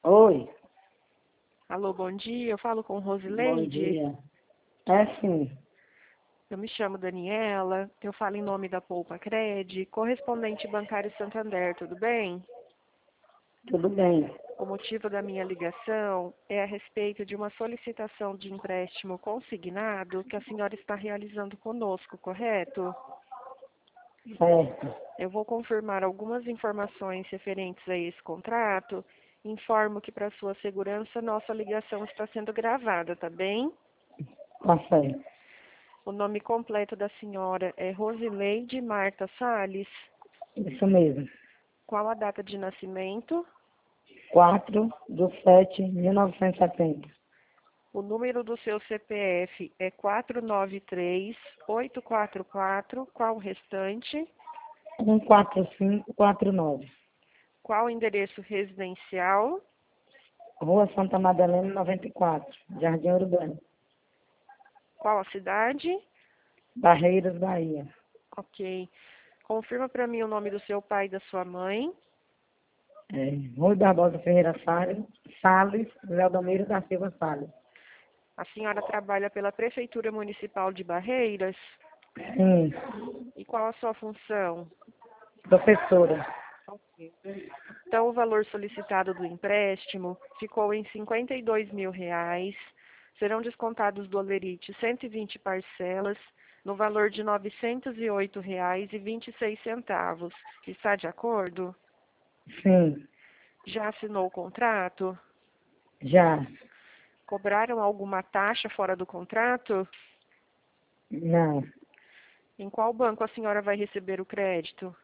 Oi, Alô, bom dia. Eu falo com bom Rosileide. dia. É sim, Eu me chamo Daniela. Eu falo em nome da Poupa Cred, correspondente bancário Santander, tudo bem? tudo bem. O motivo da minha ligação é a respeito de uma solicitação de empréstimo consignado que a senhora está realizando conosco, correto? Certo, Eu vou confirmar algumas informações referentes a esse contrato. Informo que, para sua segurança, nossa ligação está sendo gravada, tá bem? tá certo. O nome completo da senhora é Rosileide Marta Salles. Isso mesmo. Qual a data de nascimento? 4/7/1970. O número do seu CPF é 493844. Qual o restante? 14549. Qual o endereço residencial? Rua Santa Madalena, 94. Jardim Urbano. Qual a cidade? Barreiras, Bahia. Ok. Confirma para mim o nome do seu pai e da sua mãe. Rui Barbosa Ferreira Salles, Leodomiro da Silva Salles. A senhora trabalha pela Prefeitura Municipal de Barreiras. Sim, E qual a sua função? professora. Então, o valor solicitado do empréstimo ficou em R$ 52 mil. Serão descontados do holerite 120 parcelas, no valor de R$ 908,26. Está de acordo? Sim, Já assinou o contrato? já. Cobraram alguma taxa fora do contrato? Não, Em qual banco a senhora vai receber o crédito?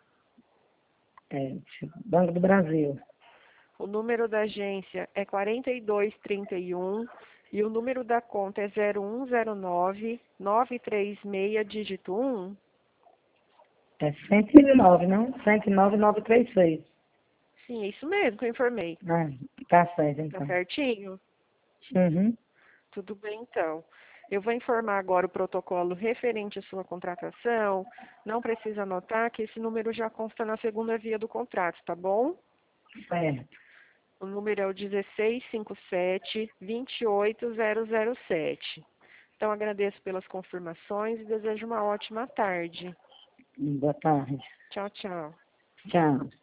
Banco do Brasil. O número da agência é 4231 e o número da conta é 0109936, dígito 1. É 109, não? 109936. Sim, é isso mesmo que eu informei. Ah, tá certo, Tá então. certinho? Uhum. Tudo bem, então. Eu vou informar agora o protocolo referente à sua contratação. Não precisa anotar que esse número já consta na segunda via do contrato, tá bom? Certo. O número é o 1657-28007. Então, agradeço pelas confirmações e desejo uma ótima tarde. Boa tarde. Tchau, tchau. Tchau.